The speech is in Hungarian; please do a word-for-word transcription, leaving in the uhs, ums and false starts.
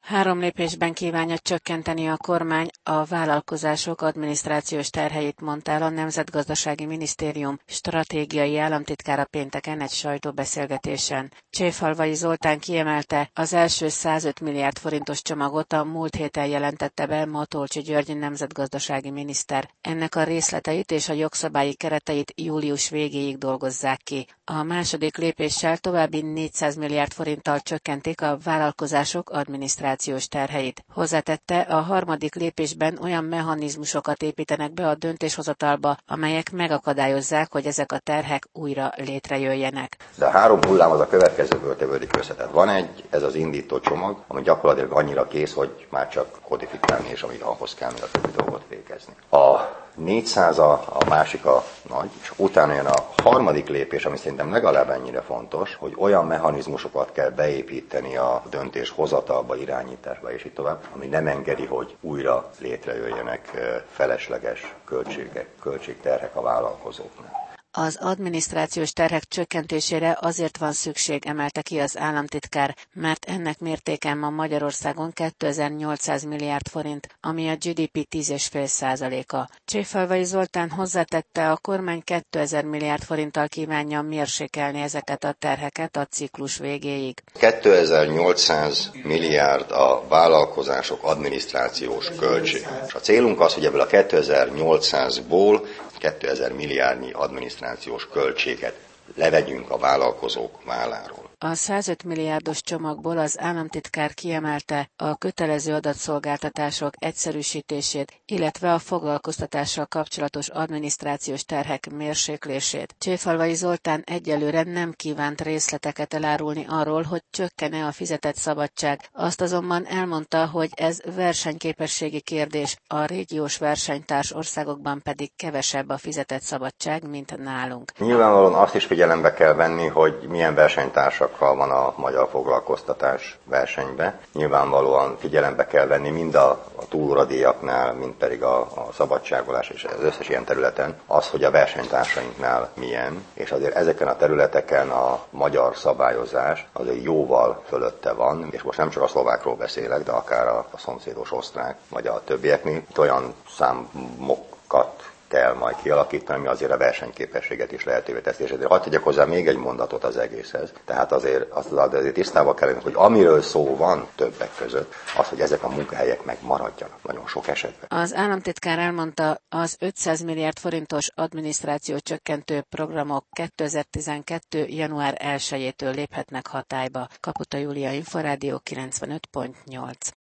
Három lépésben kívánja csökkenteni a kormány a vállalkozások adminisztrációs terheit, mondta el a Nemzetgazdasági Minisztérium stratégiai államtitkára pénteken egy sajtóbeszélgetésen. Cséfalvai Zoltán kiemelte, az első százöt milliárd forintos csomagot a múlt héten jelentette be Matolcsy György nemzetgazdasági miniszter. Ennek a részleteit és a jogszabályi kereteit július végéig dolgozzák ki. A második lépéssel további négyszáz milliárd forinttal csökkentik a vállalkozások adminisztrációs terheit. Hozzátette, a harmadik lépésben olyan mechanizmusokat építenek be a döntéshozatalba, amelyek megakadályozzák, hogy ezek a terhek újra létrejöjjenek. De a három hullám az a következőből tevődik össze. Tehát van egy, ez az indító csomag, ami gyakorlatilag annyira kész, hogy már csak kodifikálni, és amit ahhoz kell, még a többi dolgot végezni. A négyszáz a, a másik a nagy, és utána jön a harmadik lépés, ami szerintem legalább ennyire fontos, hogy olyan mechanizmusokat kell beépíteni a döntéshozatalba, irányításba és így tovább, ami nem engedi, hogy újra létrejöjjenek felesleges költségek, költségterhek a vállalkozóknak. Az adminisztrációs terhek csökkentésére azért van szükség, emelte ki az államtitkár, mert ennek mértéke ma Magyarországon kétezer-nyolcszáz milliárd forint, ami a gé dé pé tíz egész öt százaléka. Cséfalvai Zoltán hozzátette, a kormány kétezer milliárd forinttal kívánja mérsékelni ezeket a terheket a ciklus végéig. kétezer-nyolcszáz milliárd a vállalkozások adminisztrációs költség. És a célunk az, hogy ebből a kétezer-nyolcszázból kétezer milliárdnyi adminisztrációs költséget levegyünk a vállalkozók válláról. A százöt milliárdos csomagból az államtitkár kiemelte a kötelező adatszolgáltatások egyszerűsítését, illetve a foglalkoztatással kapcsolatos adminisztrációs terhek mérséklését. Cséfalvai Zoltán egyelőre nem kívánt részleteket elárulni arról, hogy csökken-e a fizetett szabadság. Azt azonban elmondta, hogy ez versenyképességi kérdés, a régiós versenytárs országokban pedig kevesebb a fizetett szabadság, mint nálunk. Nyilvánvalóan azt is figyelembe kell venni, hogy milyen versenytársak van a magyar foglalkoztatás versenybe. Nyilvánvalóan figyelembe kell venni mind a, a túlóradíjaknál, mind pedig a, a szabadságolás és az összes ilyen területen az, hogy a versenytársainknál milyen, és azért ezeken a területeken a magyar szabályozás azért jóval fölötte van, és most nem csak a szlovákról beszélek, de akár a, a szomszédos osztrák, vagy a többieknél itt olyan számokat kell majd kialakítani, ami azért a versenyképességet is lehetővé teszi. És azért hadd tegyek hozzá még egy mondatot az egészhez. Tehát azért, azért tisztában kell lenni, hogy amiről szó van többek között, az, hogy ezek a munkahelyek megmaradjanak nagyon sok esetben. Az államtitkár elmondta, az ötszáz milliárd forintos adminisztráció csökkentő programok kétezer-tizenkettő. január elsejétől léphetnek hatályba. Kaputa Júlia, Inforádió kilencvenöt pont nyolc.